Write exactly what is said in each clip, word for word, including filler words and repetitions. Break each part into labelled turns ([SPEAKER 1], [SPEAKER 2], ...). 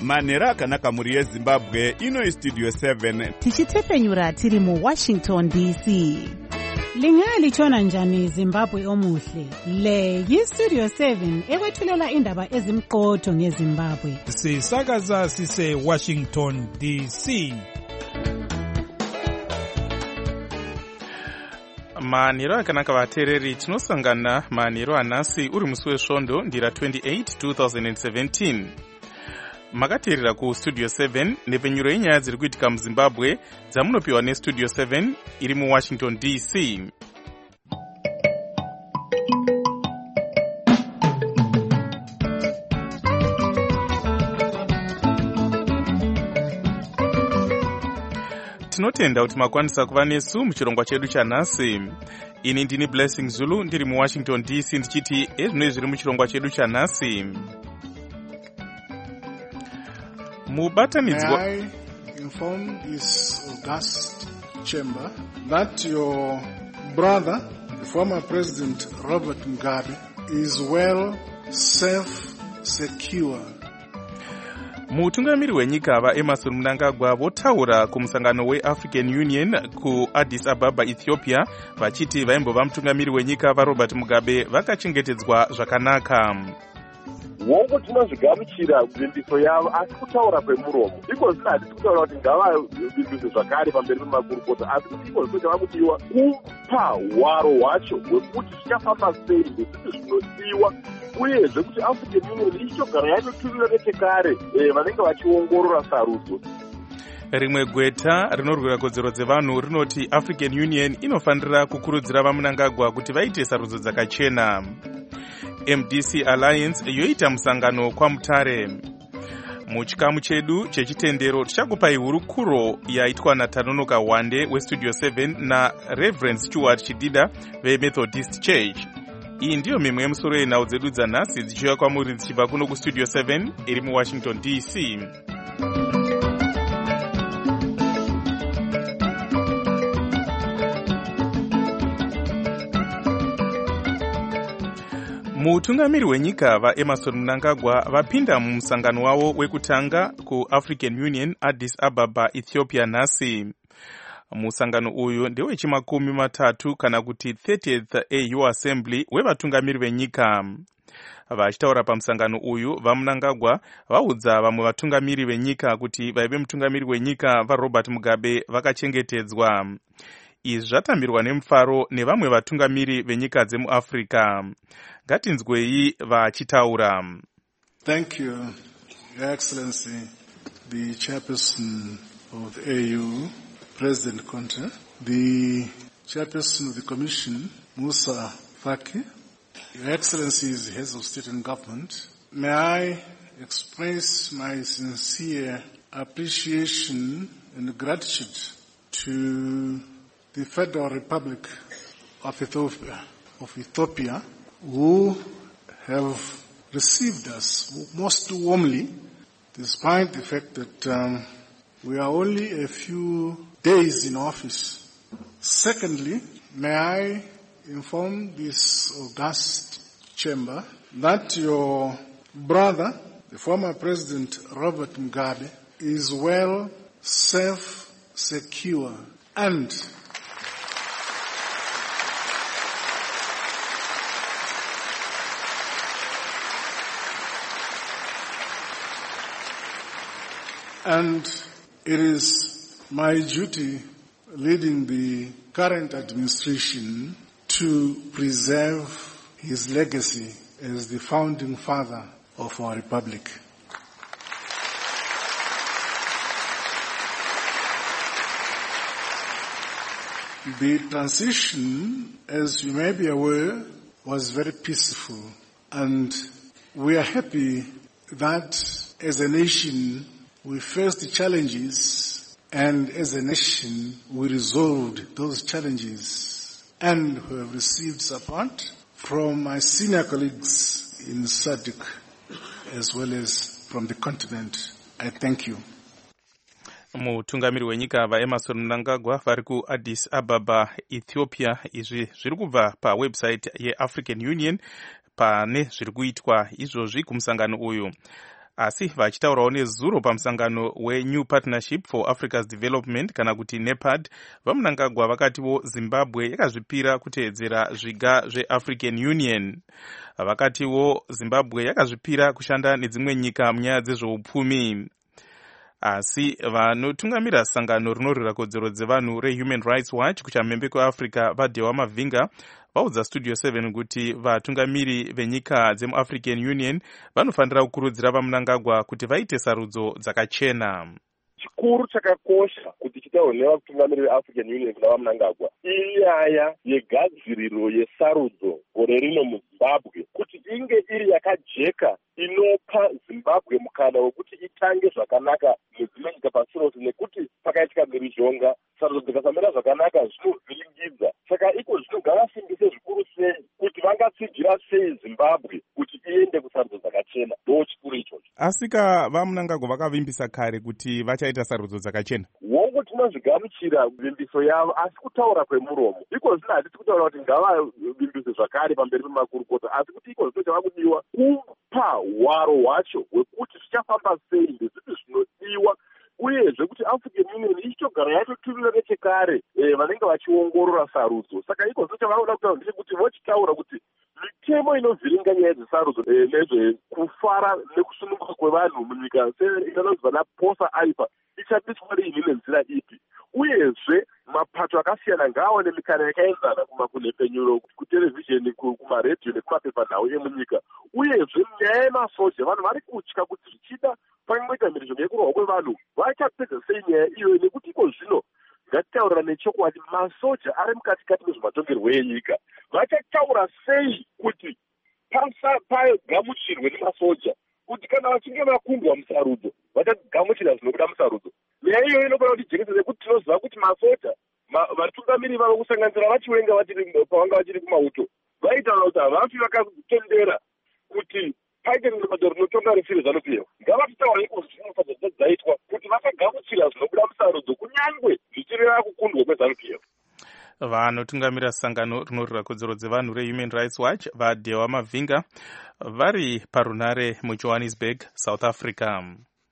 [SPEAKER 1] manhero akanaka mhuri yezimbabwe. Ino istudio seven
[SPEAKER 2] tichitefenyura tiri mu Washington D C.
[SPEAKER 3] Lingalitshona njani Zimbabwe omuhle? Le yistudio seven ekwethulela indaba ezimqotho ngeZimbabwe.
[SPEAKER 4] Sisakaza sise Washington D C.
[SPEAKER 5] Manhero akanaka vateereri, tinosangana manhero anhasi uri musi wesvondo ndira twenty-eight twenty seventeen. Makateerera ku Studio seven nepfenyuro yenyaya dziri kuitika muZimbabwe dzamunopiwa neStudio seven iri mu Washington D C. Tinotenda kuti makwanisa kuva nesu muchirongwa chedu chanhasi. Ini ndini Blessing Zulu ndiri mu Washington D C ndichiti ezvino zviri muchirongwa chedu chanhasi. Mubatanidzwa.
[SPEAKER 6] May I inform this august chamber that your brother, the former President Robert Mugabe, is well, safe, secure.
[SPEAKER 5] Mutungamiri wenyika vaEmmerson Mnangagwa votaura kumusangano weAfrican Union ku Addis Ababa, Ethiopia, vachiti vaimbova mutungamiri wenyika vaRobert Mugabe vakachengetedzwa zvakanaka.
[SPEAKER 7] Wongo tinozvigamuchira vimbiso yavo asi kutaura kwemuromo iko zvisati kutaura kuti ngava vimbiso zvakare pamberi pemakurukota, asi kuti iko zvinoita vakudiwa kupa hwaro hwacho hwekuti zvichafamba sei nezviti zvinodiwa, uyezve kuti African Union ichitogara yanotumira nechekare vanenge vachiongorora sarudzo.
[SPEAKER 5] Rimwe gweta rinorwira kodzero dzevanhu rinoti African Union inofanira kukurudzira vaMnangagwa kuti vaite sarudzo dzakachena. M D C Alliance yoita musangano kwa Mutare. Muchikamu chedu chechitendero tichakupai hurukuro yaitwa naTanonoka Wande weStudio seven na Reverend Stuart Chidida veMethodist Church. Iyi ndiyo mimwe yemusoro yenhau dzedu dzanhasi dzichiuya kwamuri dzichibva kuno kuStudio seven iri mu Washington D C. Mutungamiri wenyika vaEmmerson Mnangagwa vapinda mumusangano wavo wekutanga ku African Union Addis Ababa, Ethiopia nhasi. Musangano uyu ndewechimakumi matatu kana kuti thirtieth A U Assembly wevatungamiri venyika. Vachitaura pamusangano uyu, vaMnangagwa vaudza vamwe vatungamiri venyika kuti vaive mutungamiri wenyika vaRobert Mugabe vakachengetedzwa. Izvi zvatambirwa nemufaro nevamwe vatungamiri venyika dzemuAfrica. Ngatinzwei vachitaura.
[SPEAKER 6] Thank you, Your Excellency, the Chairperson of the A U, President Conte, the Chairperson of the Commission, Musa Faki, Your Excellencies, Heads of State and Government. May I express my sincere appreciation and gratitude to the Federal Republic of Ethiopia, of Ethiopia, who have received us most warmly, despite the fact that um, we are only a few days in office. Secondly, may I inform this august chamber that your brother, the former President Robert Mugabe, is well, safe, secure, and And it is my duty, leading the current administration, to preserve his legacy as the founding father of our republic. The transition, as you may be aware, was very peaceful, and we are happy that as a nation we faced the challenges, and as a nation we resolved those challenges, and we have received support from my senior colleagues in S A D C as well as from the continent. I thank you.
[SPEAKER 5] Mutungamiri wenyika vaEmmerson Mnangagwa vari ku Addis Ababa, Ethiopia. Izvi zviri kubva pa website yeAfrican Union pane zviri kuitwa izvozvi kumusangano uyu. asi vachitaurawo nezuro pamusangano weNew Partnership for Africa's Development kana kuti NEPAD, vaMnangagwa vakatiwo Zimbabwe yakazvipira kuteedzera zviga zveAfrican Union. Vakatiwo Zimbabwe yakazvipira kushanda nedzimwe nyika munyaya dzezveupfumi. Asi vanotungamira sangano rinorwira kodzero dzevanhu reHuman Rights Watch kuchamhembe kweAfrica vaDhewa Mavhinga vaudza Studio seven kuti vatungamiri venyika dzemuAfrican Union vanofanira kukurudzira vaMnangagwa kuti vaite sarudzo dzakachena.
[SPEAKER 7] Chikuru chakakosha kuti chitaurwe nevatungamiri veAfrican Union kuna vaMnangagwa inyaya yegadziriro yesarudzo gore rino muZimbabwe kuti inge iri yakajeka inopa Zimbabwe mukana wekuti itange zvakanaka nedzimwe nyika pasi rose, nekuti pakaitika mhirizhonga sarudzo dzikasamira zvakanaka zvinovhiringidza. Saka iko zvino ngavasimbise zvikuru sei kuti vangatsigira sei Zimbabwe kuti iende kusarudzo dzakachena. Ndo chikuru ichocho.
[SPEAKER 1] Asika vaMnangagwa vakavimbisa kare kuti vachaita sarudzo dzakachena.
[SPEAKER 7] Wongo tinozvigamuchira vimbiso yavo, asi kutaura kwemuromo iko zvino hatisi kutaura kuti ngavavimbise zvakare pamberi pemakurukota, asi kuti iko zvino chava kudiwa kupa hwaro hwacho hwekuti zvichafamba sei ndezvipi zvinodiwa, uyezve kuti African Union ichitogara yatotumira nechekare e, vanenge vachiongorora sarudzo. Saka iko zvino chavanoda kutaura ndechekuti vochitaura kuti mitemo inovhiringa nyaya dzesarudzo e, nezvekufara nekusununguka kwevanhu munyika seinoziva naposa aipa ichabiswa riini nenzira ipi, uyezve mapato akasiyana ngaaone mikana yakaenzana kumakunhepfenyuro, kuterevhizheni, kumaredhiyo nekumapepanhau emunyika. Uyezve nyaya yemasoja, vanhu vari kutya kuti zvichida pangoita mhirizhonga yekurwa kwevanhu vachapedza sei nyaya iyoyo, nekuti iko zvino ngatitaurira nechokwadi masoja ari mukatikati mezvematongerwo enyika vachataura sei kuti pagamuchirwe nemasoja kuti kana vachinge vakundwa musarudzo vachagamuchira zvinobuda musarudzo. Nyaya iyoyo inofanira kuti jekese nekuti tinoziva kuti masoja vatungamiri vavo kusanganisira vachiwenga pavanga vachiri kumauto vaitaura kuti havafi vakatendera kuti paite rimwe rinotonga risiri zvanupiwa. Ngavatitaura iko zvinofanira dzaitwa kuti vasagamuchira zvinobuda musarudzo kunyangwe zvichireva kukundwa kwezanupiwa.
[SPEAKER 5] Vanotungamira sangano rinorwira kodzero dzevanhu reHuman Rights Watch vaDhewa Mavhinga vari parunare muJohannesburg, South Africa.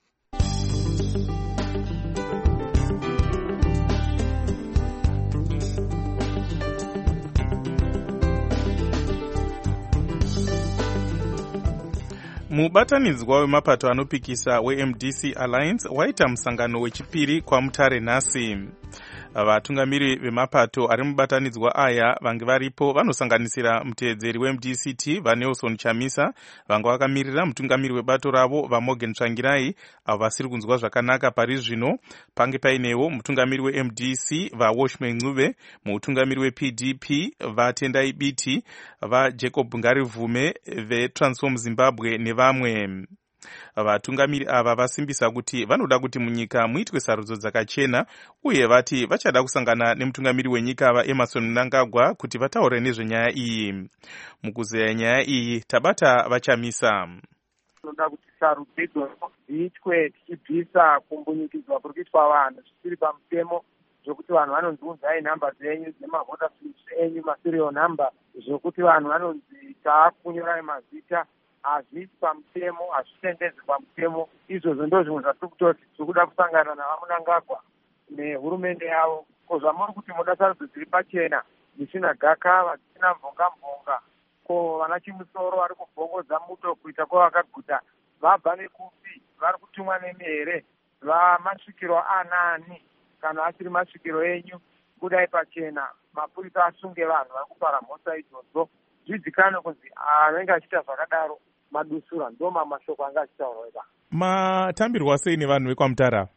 [SPEAKER 5] Mubatanidzwa wemapato anopikisa weM D C Alliance waita musangano wechipiri kwaMutare nhasi. Vatungamiri vemapato ari mubatanidzwa aya vange varipo vanosanganisira muteedzeri weM D C T vaNelson Chamisa, vanga vakamirira mutungamiri webato ravo vaMorgan Tsvangirai avo vasiri kunzwa zvakanaka pari zvino. Pange painewo mutungamiri weM D C vaWashman Ncube, mutungamiri weP D P vaTendai Biti, vaJacob Ngarivume veTransform Zimbabwe nevamwe. Vatungamiri ava vasimbisa kuti vanoda kuti munyika muitwe sarudzo dzakachena, uye vati vachada kusangana nemutungamiri wenyika vaEmmerson Mnangagwa kuti vataure nezvenyaya iyi. Mukuzeya nyaya iyi tabata vaChamisa.
[SPEAKER 8] Tinoda kuti sarudzo idzodzo dziitwe tichibvisa kumbunyikidzwa kuri kuitwa vanhu zvisiri pamutemo, zvokuti vanhu vanonzi unzai nhamba dzenyu nemavhota slips enyu, maserial number, zvokuti vanhu vanonzi taakunyorai mazita hazvisi pamutemo, hazvitendedzwi pamutemo. Izvozvo ndo zvimwe zvatiri kutoti tiri kuda kusangana navaMnangagwa nehurumende yavo. Ko zvamuri kuti muda sarudzo dziri pachena dzisina gakava, dzisina mvonga mvonga, ko vana Chimusoro vari kubvongodza muto kuita kwavakaguta vabva nekupi, vari kutumwa nemi here, vamasvikiro anani kana achiri masvikiro enyu, budai pachena, mapurisa asunge vanhu vari kupara mhosva idzodzo. Zvizikanwe kunzi anenge achiita zvakadaro madusura, ndo mamashoko anga achitaurwa.
[SPEAKER 1] Matambirwa sei nevanhu vekwaMutara?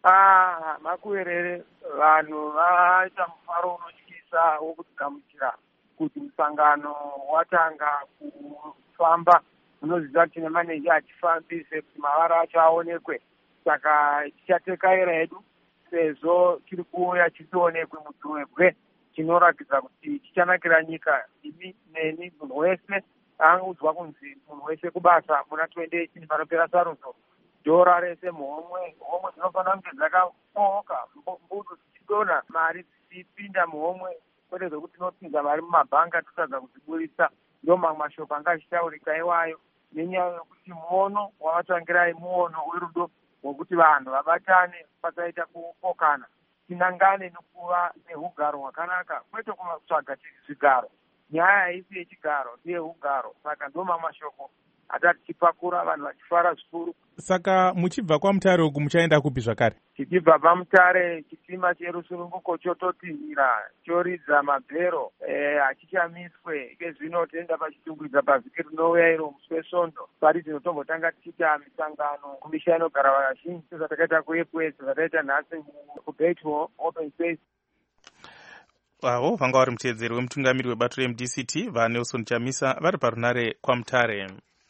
[SPEAKER 8] Ah, makuverere vanhu vaita mufaro unotyisa wokugamuchira kuti musangano watanga kufamba. Unoziva kuti nemanenge achifambise kuti mavara acho aonekwe, saka tichatekaira hedu sezvo chiri kuuya chisionekwe mudhuwebwe chinoratidza kuti chichanakira nyika. Imi neni munhu wese audzwa kunzi munhu wese kubasa muna twenty eighteen panopera sarudzo, dhora rese muhomwe. Homwe dzinofanira kunge dzakafoka, mbudu dzichidonha, mari dzichipinda muhomwe, kwete zvokuti tinopinza mari mumabhanga totadza kudziburisa. Ndo mamwe mashoko anga achitaurika iwayo. nenyaya yokuti muono wavatangirai muono werudo wokuti vanhu vabatane pasaita kupokana, tinangane nokuva neugaro hwakanaka, kwete kutsvaga zvigaro. Nyaya haisi yechigaro, ndeyehugaro. Saka ndo mamashoko atati tipakura vanhu vachifara zvikuru.
[SPEAKER 5] Saka muchibva kwaMutare uku muchaenda kupi zvakare?
[SPEAKER 8] Tichibva paMutare chitima cherusununguko chototinhira choridza mabhero hachichamiswe. E, zvino toenda pachitungwidza pavhiki rinouya iro musi wesvondo. Pari tinotombotanga tichiita misangano kumisha inogara vazhinji sezvatakaita kuepwedzi, zvataita nhasi kuBetwell Open Space.
[SPEAKER 5] Avo vanga vari muteedzeri wemutungamiri webato reM D C T vaNelson Chamisa vari parunare kwaMutare.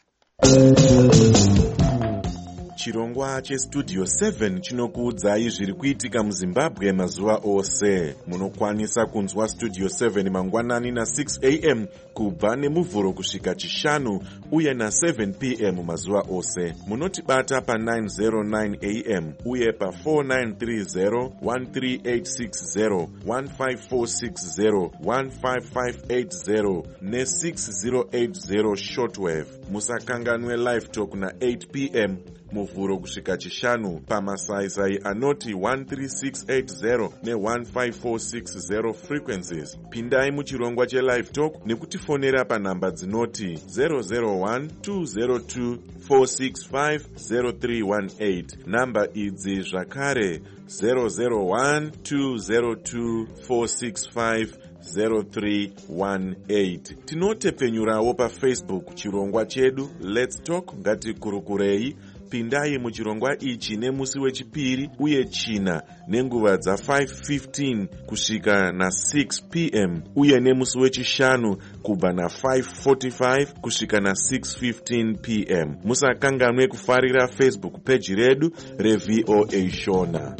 [SPEAKER 1] Chirongwa chestudio seven chinokuudzai zviri kuitika muZimbabwe mazuva ose. Munokwanisa kunzwa studio seven mangwanani na six a m kubva nemuvhuro kusvika chishanu uye na seven p m mazuva ose. Munotibata pa nine oh nine a m uye pa four nine three zero, one three eight six zero, one five four six zero, one five five eight zero ne six zero eight zero shortwave. Musakanganwe live talk na eight p m muvhuro kusvika chishanu pamasaisai anoti one three six eight zero ne one five four six zero frequencies. Pindai muchirongwa chelive talk nekutifonera panhamba dzinoti zero zero one two zero two four six five zero three one eight. Namba idzi zvakare zero zero one two zero two four six five zero three one eight. Tinotepfenyurawo paFacebook chirongwa chedu Let's Talk ngatikurukurei. Pindai muchirongwa ichi nemusi wechipiri uye china nenguva dza five fifteen kusvika na six p m uye nemusi wechishanu kubva na five forty-five kusvika na six fifteen p m. Musakanganwe kufarira Facebook page redu reV O A Shona.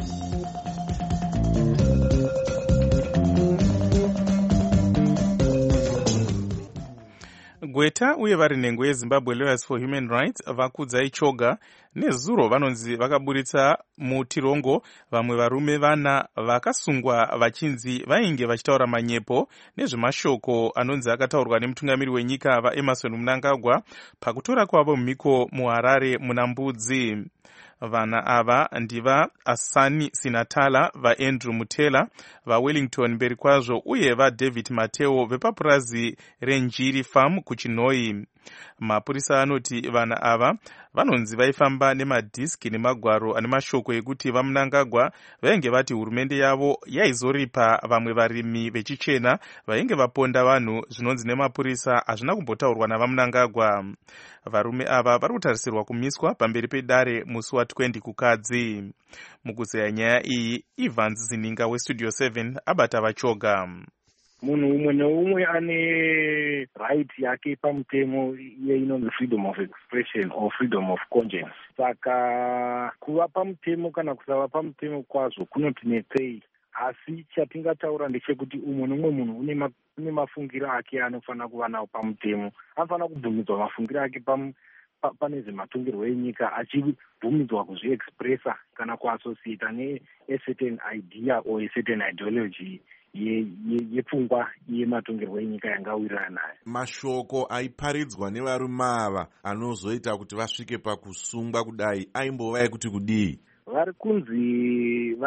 [SPEAKER 5] Gweta uye vari nhengo yeZimbabwe Lawyers for Human Rights vakudzai choga nezuro vanonzi vakaburitsa mutirongo vamwe varume vana vakasungwa vachinzi vainge vachitaura manyepo nezvemashoko anonzi akataurwa nemutungamiri wenyika vaEmmerson Mnangagwa pakutora kwavo mhiko muHarare muna Mbudzi. Vana ava ndiva Asani Sinatala, vaAndrew Mutela, vaWellington mberi kwazvo uye vaDavid Mateo vepapurazi reNjiri Farm kuChinoi. Mapurisa anoti vana ava vanonzi vaifamba nemadhiski nemagwaro ane mashoko ekuti vaMnangagwa vainge vati hurumende yavo yaizoripa vamwe varimi vechichena vainge vaponda vanhu zvinonzi nemapurisa hazvina kumbotaurwa navaMnangagwa. Varume ava vari kutarisirwa kumiswa pamberi pedare musi wa20 kukadzi. Mukuzeya nyaya iyi, Evans Zininga weStudio seven abata vachoga.
[SPEAKER 9] Munhu umwe neumwe ane right yake pamutemo inonzi freedom of expression or freedom of conscience. Saka kuva pamutemo kana kusava pamutemo kwazvo kunotinetsei, asi chatingataura ndechekuti umwe nomumwe munhu une ma, une mafungiro ake anofanira kuva nawo pamutemo. Anofanira kubvumidzwa mafungiro ake pam, pa, pane zvematongero enyika achibvumidzwa kuzviexpressa kana kuassociata ne a certain idea or a certain ideology yepfungwa yematongerwo enyika yangawirirana nayo.
[SPEAKER 1] Mashoko aiparidzwa nevarume ava anozoita kuti vasvike pakusungwa kudai aimbova ekuti kudii?
[SPEAKER 9] Vari kunzi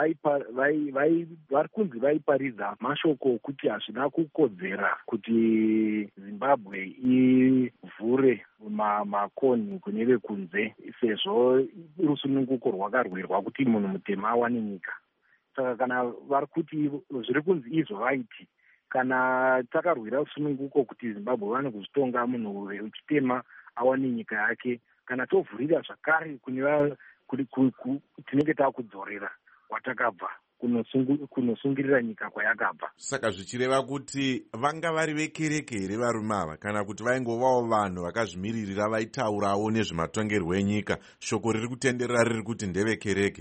[SPEAKER 9] vari kunzi vaiparidza mashoko okuti hazvina kukodzera kuti Zimbabwe ivhure makonhi kune vekunze sezvo rusununguko rwakarwirwa kuti munhu mutema awane nyika. Saka kana vari kuti zviri kunzi izvo vaiti kana takarwira rusununguko kuti Zimbabwe vane kuzvitonga munhu wechitema awane nyika yake, kana tovhurira zvakare kune tinenge takudzorera kwatakabva kunosungirira nyika kwayakabva.
[SPEAKER 1] Saka zvichireva kuti vanga vari vekereke here varume ava kana kuti vaingovawo vanhu vakazvimiririra vaitaurawo nezvematongerwo enyika? Shoko riri kutenderera riri kuti ndevekereke.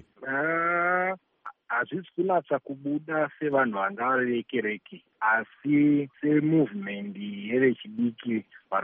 [SPEAKER 9] Hazvisi kunatsa kubuda sevanhu vanga vari vekereke, asi semovement yevechidiki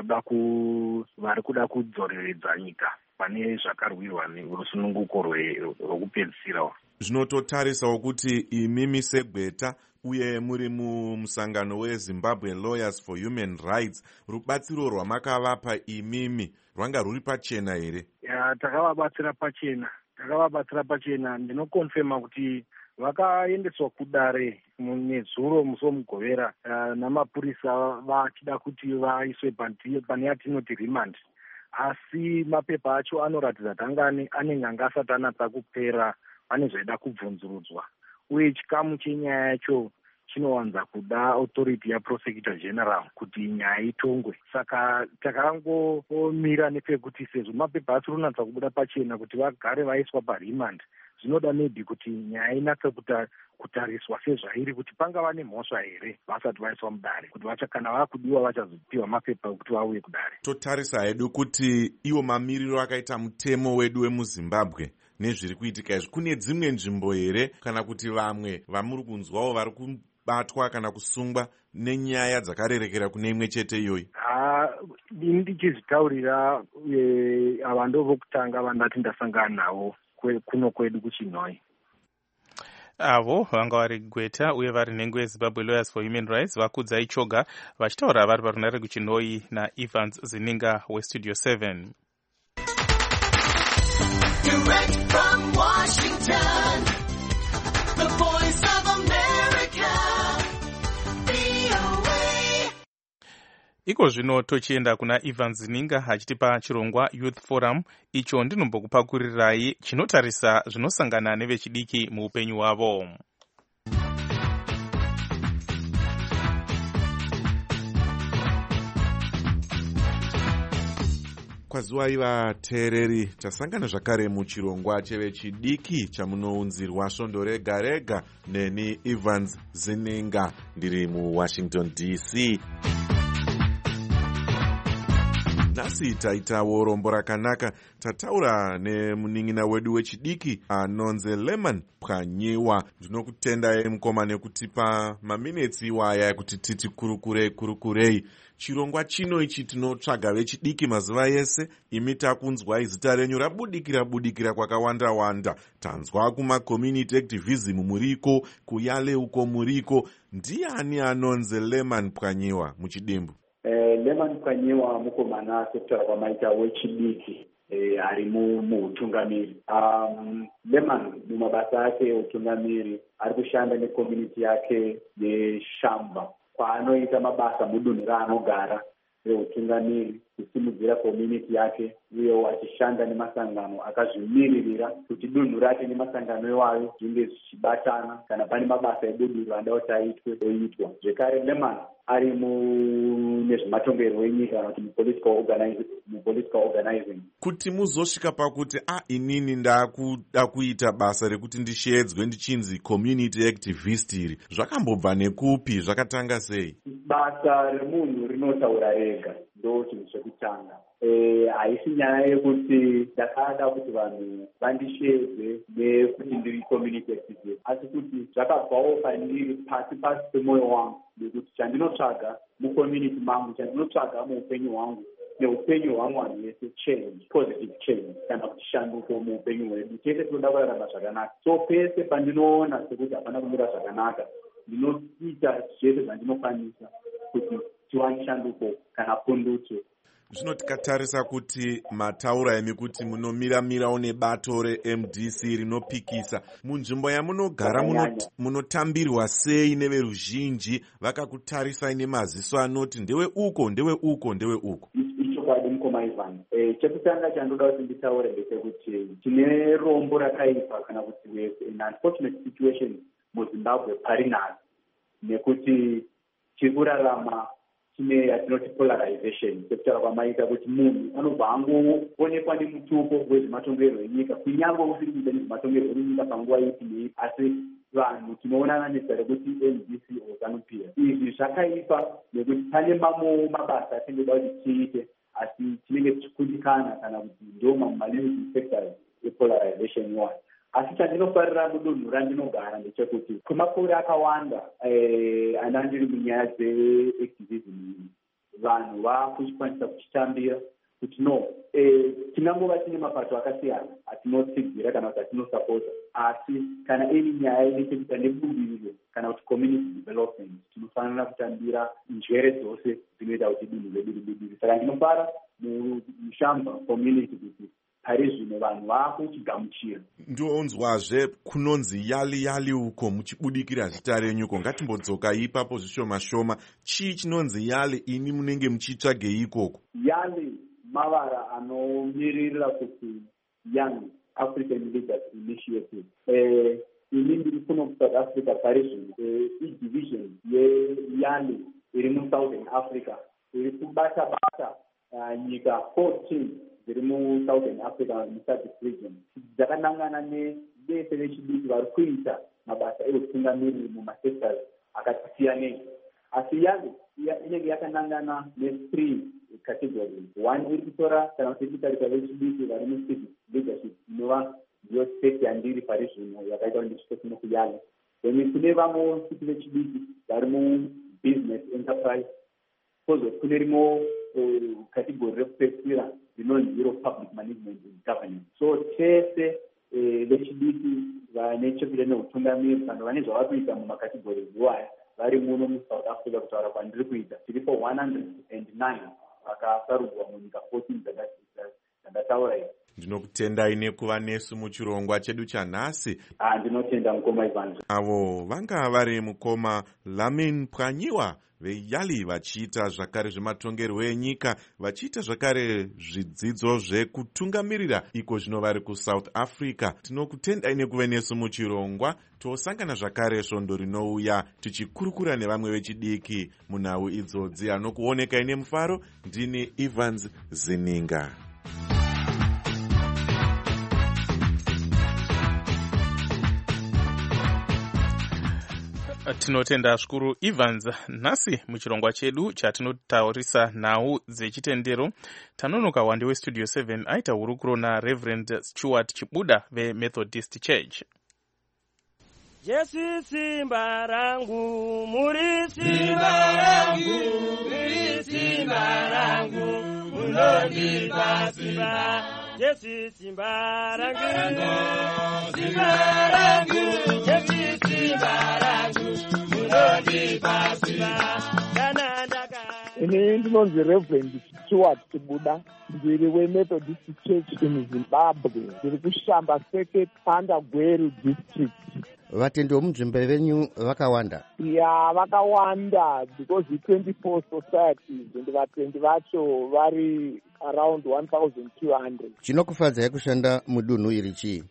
[SPEAKER 9] vari kuda kudzoreredza nyika pane zvakarwirwa nerusununguko rwokupedzisira.
[SPEAKER 1] Zvinototarisawo kuti imimi seGweta uye muri mumusangano weZimbabwe Lawyers for Human Rights, rubatsiro rwamakavapa imimi rwanga rwuri pachena here?
[SPEAKER 9] Ya, takavabatsira pachena takavabatsira pachena ndinokonfema kuti vakaendeswa kudare nezuro musi womugovera uh, namapurisa vachida kuti vaiswe pane yatinoti remand, asi mapepa acho anoratidza kuti angane anenge anga asati anatsa kupera, pane zvaida kubvunzurudzwa, uye chikamu chenyaya yacho chinowanza kuda authority yaprosecutor general kuti nyaya itongwe. Saka takangomira nepekuti sezvo mapepa acho runatsa kubuda pachena kuti vagare vaiswa paremand, zvinoda maybe kuti nyaya inatse kutariswa sezvairi kuti pangava nemhosva here vasati vaiswa mudare, kuti vachakana vakudiwa vachazopiwa mapepa okuti vauye kudare.
[SPEAKER 1] Totarisa hedu kuti iwo mamiriro akaita mutemo wedu wemuZimbabwe nezviri kuitika izvi, kune dzimwe nzvimbo here kana kuti vamwe vamuri kunzwawo vari kubatwa kana kusungwa nenyaya dzakarerekera kune imwe chete iyoyi?
[SPEAKER 9] Ha, ndichizvitaurira ava ndo vokutanga vandati ndasangana navo kuno kwedu kuChinhoyi.
[SPEAKER 5] Avo vanga vari Gweta uye vari nhengo yeZimbabwe Lawyers for Human Rights, Vakudza Ichoga, vachitaura vari parunare kuChinhoyi naEvans Zininga weStudio seven.
[SPEAKER 10] Direct from Washington, the voice of America, V O A.
[SPEAKER 5] Iko zvino tochienda kuna Evans Zininga achitipa chirongwa Youth Forum, icho ndinombokupakuririrai chinotarisa zvinosangana nevechidiki muupenyu hwavo.
[SPEAKER 1] Kwaziwai vateereri, tasangana zvakare muchirongwa chevechidiki chamunounzirwa svondo rega rega neni Evans Zininga ndiri muWashington D C. Nhasi taitawo rombo rakanaka. Tataura nemunin'ina wedu wechidiki anonzi Lemon Pwanyiwa. Ndinokutendai mukoma nekutipa maminitsi iwaya kuti titi kurukurei kurukurei. Chirongwa chino ichi tinotsvaga vechidiki mazuva ese. Imi takunzwai zita renyu rabudikira budikira kwakawanda wanda. Tanzwa kuma community activism muriko, kuyale uko muriko. Ndiani anonzi Lemon Pwanyiwa muchidimbu?
[SPEAKER 11] Eh, Lemon Pwanyiwa mukomana sekutara kwamaita wechidiki eh, ari muutungamiri. Um, Lemon mumabasa ake eutungamiri ari kushanda necommunity yake yeShamba, kwaanoita mabasa mudunhu raanogara reutungamiri, kusimudzira community yake, uyewo achishanda nemasangano akazvimiririra kuti dunhu rake nemasangano iwayo zvinge zvichibatana kana pane mabasa ebuduro anda kuti aitwe oitwa. Zvekare Lemon ari nezvematongerwo enyika kana kuti mupolitical organizing.
[SPEAKER 1] Kuti muzosvika pakuti ah inini ndakuda kuita basa rekuti ndishedzwe ndichinzi community activist iri, zvakambobva nekupi? Zvakatanga sei?
[SPEAKER 11] Basa remunhu rinotaura rega, ndo chinhu chekutanga. Haisi nyaya yekuti ndakada kuti vanhu vandishedze nekuti ndiri community activist, asi kuti zvakabvawo pandiri pasi pasi pemwoyo wangu nekuti chandinotsvaga mucommunity mangu, chandinotsvaga muupenyu hwangu neupenyu hwangu vanhu vese change, positive change, kana kuti shanduko muupenyu hwedu. Tese tinoda kurarama zvakanaka. So pese pandinoona sekuti hapana kumira zvakanaka, ndinoita zvese zvandinokwanisa kuti tiwane shanduko kana pundutso.
[SPEAKER 1] Zvino tikatarisa kuti mataura emi kuti munomiramirawo nebato reM D C rinopikisa, munzvimbo yamunogara munotambirwa sei neveruzhinji? Vakakutarisai nemaziso anoti ndewe uko ndewe uko ndewe uko?
[SPEAKER 11] Ichokwadi mukoma Ivan. Eh, chekutanga chandoda kuti nditaure ndechekuti tine rombo rakaipa kana kuti an unfortunate situation muZimbabwe parinhasi, nekuti tiri kurarama chine yatinoti polarization, sekutara kwamaita kuti munhu anobva angoonekwa nemutupo wezvematongerwo enyika, kunyange usiri kuita nezvematongerwo enyika panguva ipi neipi, asi vanhu tinoonana nezita rekuti M D C or ZANU-PF. Izvi zvakaipa nekuti pane mamwe mabasa atingoda kuti tiite, asi tinenge tichikundikana kana kuti ndo mamalimbing sectors epolarization iwayo. Asi chandinofarira mudunhu randinogara ndechekuti kwemakore akawanda ana ndiri munyaya dzeactivism, vanhu vakuchikwanisa kuchitambira, kuti no eh, tinangova tine mapato akasiyana atinotsigira kana kuti atinosapota, asi kana iri nyaya inechekuita nebudiriro kana kuti community development tinofanira kutambira njere dzose dzinoita kuti dunhu redu ribudirire. Saka ndinofara mushamba community kuti pari zvino vanhu vakuchigamuchira.
[SPEAKER 1] Ndonzwazve kunonzi yali yali uko muchibudikira zita renyuko, ngatimbodzoka ipapo zvishoma shoma. Chii chinonzi yali, ini munenge muchitsvage ikoko?
[SPEAKER 11] Yali mavara anomirira kuti Young African Leaders Initiative. Eh, ini ndiri kuno kuSouth Africa pari zvino eh, i-division yeYali iri muSouthern Africa iri kubata bata uh, nyika fourteen dziri muSouthern Africa muSADC region dzakanangana nevese vechidiki vari kuita mabasa eutungamiriri mumasectors akasiyana. Asi Yali inenge yakanangana ne-three categories. One iri kutora kana kuti titarisa vechidiki vari mucivic leadership inova ndiyo state yandiri pari zvino yakaitwa ndichito kuyali. Then kune vamwe vechidiki vechidiki vari mu-business enterprise, kozo kune rimwe category rekupedzisira rinonzi iro public management and governance. So tese vechidiki vane chekuita neutungamiri kana vane zvavari kuita mumakategori iwaya vari muno muSouth Africa kutaura kwandiri kuita tiripo one hundred nine vakasarudzwa munyika fourteen dzandataura idzi.
[SPEAKER 1] Ndinokutendai nekuva nesu muchirongwa chedu chanhasi.
[SPEAKER 11] Ah, ndinotenda mukoma Ivan.
[SPEAKER 1] Avo vanga vari mukoma Lamin Pwanyiwa veYali vachiita zvakare zvematongerwo enyika, vachiita zvakare zvidzidzo zvekutungamirira iko zvino vari kuSouth Africa. Tinokutendai nekuva nesu muchirongwa. Tosangana zvakare svondo rinouya tichikurukura nevamwe vechidiki munhau idzodzi. Anokuonekai nemufaro ndini Evans Zininga.
[SPEAKER 5] Tinotenda zvikuru Evans. Nhasi muchirongwa chedu chatinotaurisa nhau dzechitendero, tanonoka wande westudio seven aita hurukuro naReverend Stuart Chibuda veMethodist Church.
[SPEAKER 12] Jesu simba rangu, muri simba rangu, muri simba rangu, munondipa simba. Jesu simba rangu, simba rangu, Jesu simba rangu, munondipa simba.
[SPEAKER 13] Ini ndinonzi Reverend Stuart Chibuda, ndiri weMethodist Church in Zimbabwe, ndiri kushamba Second Pandagweru district.
[SPEAKER 14] Vatendi vomunzvimbo venyu vakawanda?
[SPEAKER 13] Ya, vakawanda because the twenty-four societies and vatendi vacho vari around one thousand two hundred.
[SPEAKER 14] Chinokufadzai kushanda mudunhu iri chii?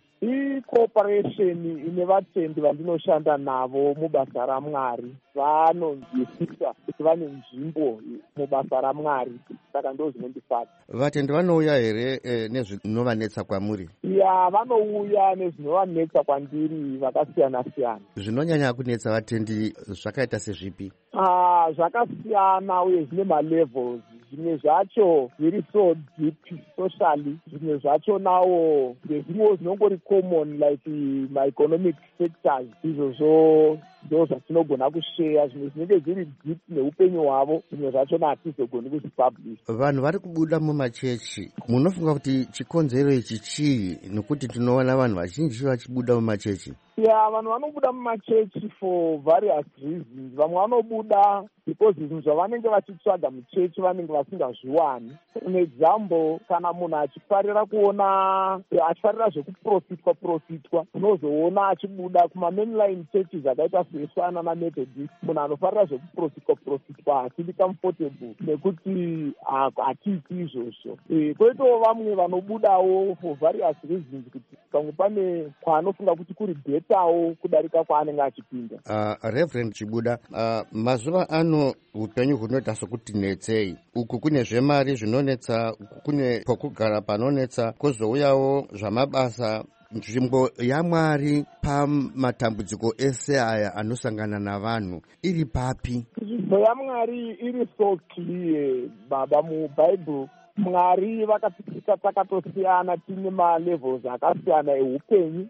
[SPEAKER 13] I-cooperation ine vatendi vandinoshanda navo mubasa raMwari vanonzwisisa kuti vane nzvimbo mubasa raMwari, saka ndo zvinondifadza.
[SPEAKER 14] Vatendi vanouya here eh, nezvinovanetsa kwamuri?
[SPEAKER 13] Ya, vanouya nezvinovanetsa kwandiri vakasiyana siyana.
[SPEAKER 14] Zvinonyanya kunetsa vatendi zvakaita sezvipi?
[SPEAKER 13] Ah, zvakasiyana uye zvine malevels. Zvimwe zvacho zviri so deep socially, zvimwe zvacho nawo ndezvimwe zvinongori common like my economic sectors, izvo zvo ndo zvatinogona kusheya, zvimwe zvinenge zviri deep neupenyu hwavo, zvimwe zvacho hatizogoni kuzvipublish.
[SPEAKER 14] Vanhu vari kubuda mumachechi, munofunga kuti chikonzero ichi chii? Nokuti tinoona vanhu vazhinji vachibuda mumachechi.
[SPEAKER 13] Ya, vanhu vanobuda mumachechi for various reasons. Vamwe vanobuda because zvinhu zvavanenge vachitsvaga muchechi vanenge vasingazviwani. An example, kana munhu achifarira kuona achifarira zvekuprofitwa profitwa, unozoona achibuda kuma-mainline churches akaita seSwana naMethodist. Munhu anofarira zvekuprofitwa profitwa hatidi comfortable nekuti hatiiti izvozvo. Kwoitawo vamwe vanobudawo for various reasons, kuti pamwe pane kwaanofunga kuti kuri bhetawo kudarika kwaanenge achipinda.
[SPEAKER 14] Uh, Reverend Chibuda, uh, mazuva ano upenyu hunoita sokuti netsei. Uku kune zvemari zvinonetsa, kune pokugara panonetsa, kwozouyawo zvamabasa. Nzvimbo yaMwari pamatambudziko ese aya anosangana navanhu iri papi?
[SPEAKER 13] Nzvimbo yaMwari iri so clear, baba. MuBhayibheri Mwari vakapikisa takatosiyana, tine malevels akasiyana eupenyu.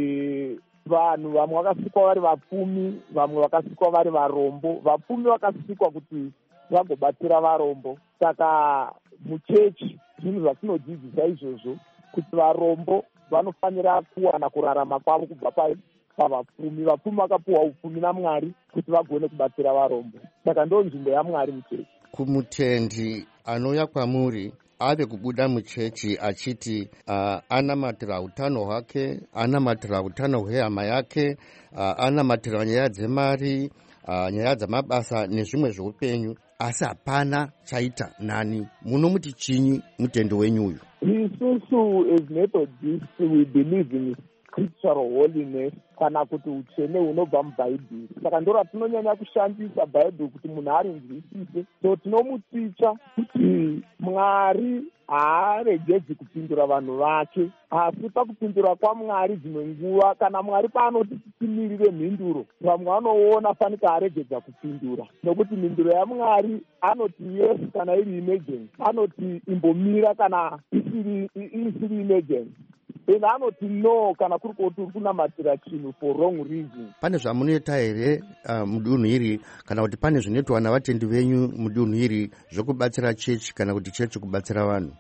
[SPEAKER 13] E, vanhu vamwe vakasikwa vari vapfumi, vamwe vakasikwa vari varombo. Vapfumi vakasikwa kuti vagobatsira varombo. Saka muchechi zvinhu zvatinodzidzisa izvozvo kuti varombo vanofanira kuwana kurarama kwavo kubva pavapfumi. Vapfumi vakapiwa upfumi naMwari kuti vagone kubatsira varombo. Saka ndo nzvimbo yaMwari muchechi.
[SPEAKER 14] Kumutendi anouya kwamuri ave kubuda muchechi achiti uh, anamatira utano hwake, anamatira utano hwehama yake, uh, anamatira nyaya dzemari, uh, nyaya dzamabasa nezvimwe zveupenyu, asi hapana chaita nani. Munomuti chinyi mutendi wenyu uyu?
[SPEAKER 13] Isusu as Methodists we believe in scriptural holiness, kana kuti utsvene hunobva mubhaibheri. Saka ndo ratinonyanya kushandisa bhaibheri kuti munhu arinzwisise. So tinomuticha kuti Mwari haaregedzi kupindura vanhu vake, asi pakupindura kwaMwari dzimwe nguva kana Mwari paanoti timirire mhinduro, vamwe vanoona fanika aregedza kupindura, nokuti mhinduro yaMwari anoti yes kana iri emergency, anoti imbomira kana isiri isiri emergency, ena anoti no kana kuri kuti uri kunamatira chinhu for wrong reason.
[SPEAKER 14] Pane zvamunoita here uh, mudunhu iri, kana kuti pane zvinoitwa navatendi venyu mudunhu iri zvokubatsira chechi kana kuti chechi kubatsira vanhu?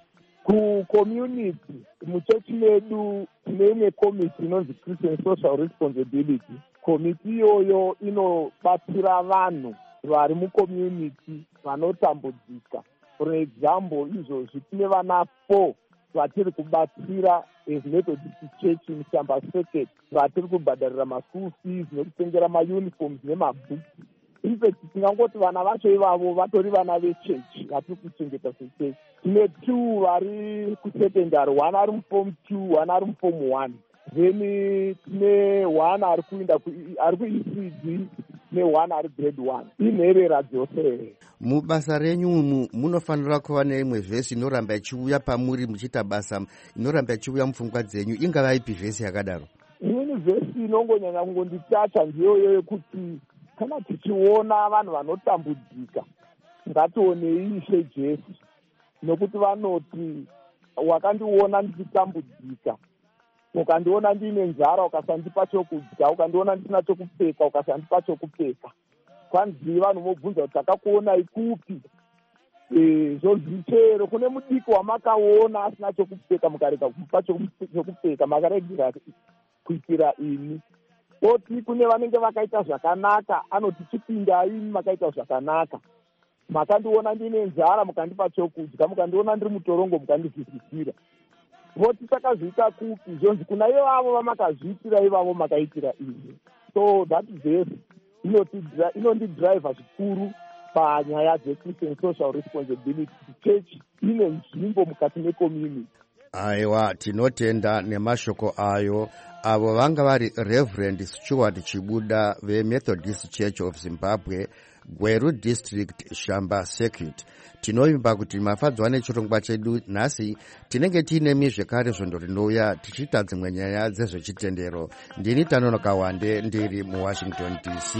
[SPEAKER 13] Kucommunity muchechi medu tine komiti inonzi Christian Social Responsibility. Komiti iyoyo inobatsira vanhu vari mucommunity vanotambudzika. For example, izvozvi tine vana four vatiri kubatsira as Methodist Church mushamba circuit, vatiri kubhadharira maschool fees nekutengera mauniforms nemabhuku. In fact, tingangoti vana vacho ivavo vatori vana vechechi vatiri kuchengeta sechechi. Tine two vari kusecondary, one ari muform two, one ari muform one. Then tine one ari kuenda ari ku-E C D ne-one ari grade one. Inherera dzose.
[SPEAKER 14] Mubasa renyu umu munofanira kuva neimwe vhesi inoramba ichiuya pamuri muchiita basa, inoramba ichiuya mupfungwa dzenyu. Ingava ipi vhesi yakadaro?
[SPEAKER 13] Imweni vhesi inongonyanya kungonditacha ndiyoyo yekuti kana tichiona vanhu vanotambudzika ngationei Ishe Jesu, nokuti vanoti wakandiona ndichitambudzika, ukandiona ndine nzara ukasandipa chokudya, ukandiona ndisina chokupfeka ukasandipa chokupfeka. Kwanzi vanhu mobvunza kuti takakuonai kupi? Eh, zvonzi chero kune mudiki wamakaona asina chokupfeka mukarega kumupa chokupfeka, makaregera kuitira ini. Oti kune vanenge vakaita zvakanaka, anoti chipindai makaita zvakanaka. Makandiona ndine nzara mukandipa chokudya, mukandiona ndiri mutorongo mukandizvisisira. Voti takazviita kupi? Zvonzi kuna ivavo vamakazviitira ivavo makaitira ini. So that verse inondidriva zvikuru panyaya dzeChristian Social Responsibility. Church ine nzvimbo mukati mecommunity.
[SPEAKER 14] Aiwa, tinotenda nemashoko ayo. Avo vanga vari Reverend Stuart Chibuda veMethodist Church of Zimbabwe, Gweru District, Shamba Circuit. Tinoimba kuti mafadzwa nechirongwa chedu nhasi tinenge tiine mizvekare zvondo rinouya tichiita dzimwe nyaya dzezvechitendero. Ndini Tanonoka Wande ndiri muWashington D C.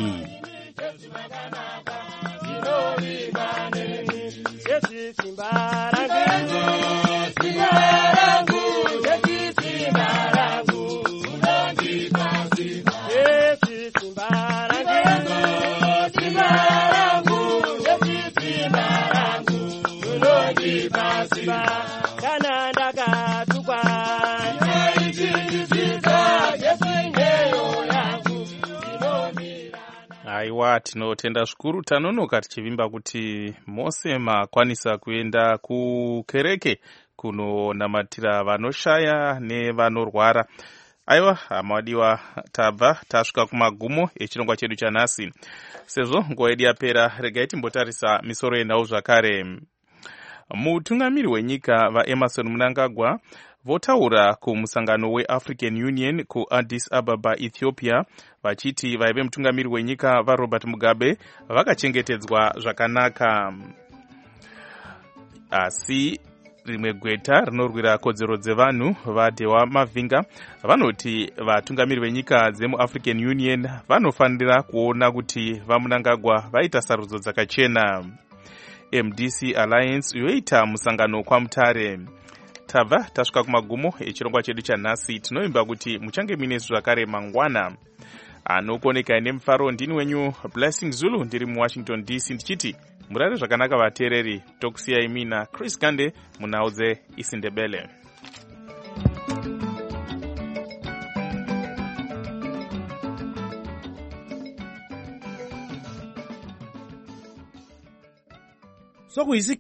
[SPEAKER 5] Aiwa, tinotenda zvikuru Tanonoka tichivimba kuti mose makwanisa kuenda kukereke kunonamatira vanoshaya nevanorwara. Aiwa, hamadiwa, tabva tasvika kumagumo echirongwa chedu chanhasi. Sezvo nguva yedu yapera, regai timbotarisa misoro yenhau zvakare. Mutungamiri wenyika vaEmmerson Mnangagwa votaura kumusangano weAfrican Union kuAddis Ababa, Ethiopia, vachiti vaive mutungamiri wenyika vaRobert Mugabe vakachengetedzwa zvakanaka. Asi rimwe gweta rinorwira kodzero dzevanhu vaDewa Mavinga vanoti vatungamiri venyika dzemuAfrican Union vanofanira kuona kuti vaMnangagwa vaita sarudzo dzakachena. M D C Alliance yoita musangano kwamutare. Tabva tasvika kumagumo echirongwa chedu chanhasi. Tinoimba kuti muchange mine zvakare mangwana. Anokoneka nemufaro ndini wenyu Blessing Zulu ndiri muWashington D C ndichiti murare zvakanaka vateereri, tokusiyai mina Chris Gande munhau dzeIsindebele.
[SPEAKER 15] Sokuyisikhathi